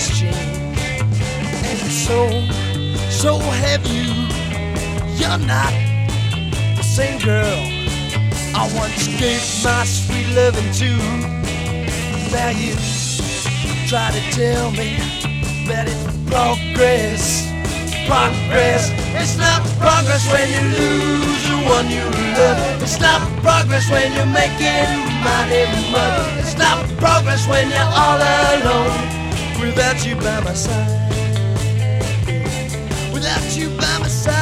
has changed, and so have you. You're not the same girl I once gave my sweet loving to. Now you try to tell me that it's progress. It's not progress when you lose the one you love. It's not progress when you're making mighty money. It's not progress when you're all alone without you by my side. Without you by my side.